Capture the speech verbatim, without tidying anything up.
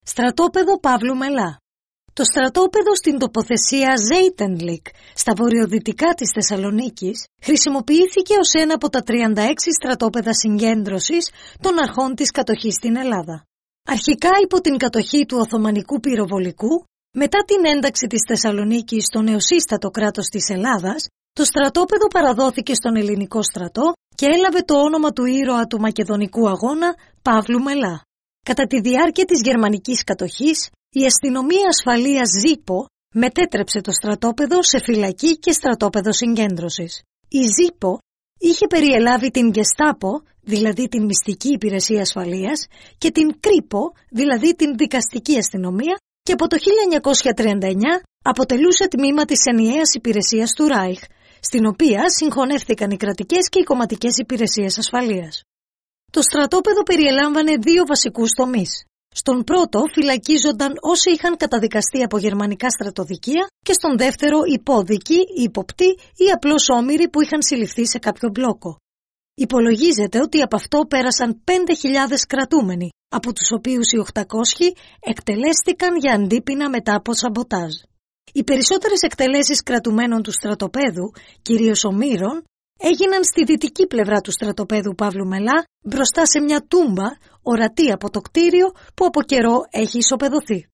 Στρατόπεδο Παύλου Μελά. Το στρατόπεδο στην τοποθεσία Ζέιτενλικ, στα βορειοδυτικά της Θεσσαλονίκης, χρησιμοποιήθηκε ως ένα από τα τριάντα έξι στρατόπεδα συγκέντρωσης των αρχών της κατοχής στην Ελλάδα. Αρχικά υπό την κατοχή του Οθωμανικού πυροβολικού, μετά την ένταξη της Θεσσαλονίκης στο νεοσύστατο κράτος της Ελλάδας, το στρατόπεδο παραδόθηκε στον ελληνικό στρατό και έλαβε το όνομα του ήρωα του Μακεδονικού αγώνα Παύλου Μελά. Κατά τη διάρκεια της γερμανικής κατοχής, η αστυνομία ασφαλείας Ζήπο μετέτρεψε το στρατόπεδο σε φυλακή και στρατόπεδο συγκέντρωσης. Η Ζήπο είχε περιελάβει την Γκεστάπο, δηλαδή την μυστική υπηρεσία ασφαλείας, και την Κρίπο, δηλαδή την δικαστική αστυνομία, και από το χίλια εννιακόσια τριάντα εννιά αποτελούσε τμήμα της ενιαίας υπηρεσίας του Ράιχ, στην οποία συγχωνεύτηκαν οι κρατικές και οι κομματικές υπηρεσίες ασφαλείας. Το στρατόπεδο περιελάμβανε δύο βασικούς τομείς. Στον πρώτο φυλακίζονταν όσοι είχαν καταδικαστεί από γερμανικά στρατοδικεία και στον δεύτερο υπόδικοι, υποπτοί ή απλώς όμηροι που είχαν συλληφθεί σε κάποιο μπλόκο. Υπολογίζεται ότι από αυτό πέρασαν πέντε χιλιάδες κρατούμενοι, από τους οποίους οι οκτακόσιοι εκτελέστηκαν για αντίπεινα μετά από σαμποτάζ. Οι περισσότερες εκτελέσεις κρατουμένων του στρατοπέδου, κυρίως ομήρων, έγιναν στη δυτική πλευρά του στρατοπέδου Παύλου Μελά, μπροστά σε μια τούμπα, ορατή από το κτίριο που από καιρό έχει ισοπεδωθεί.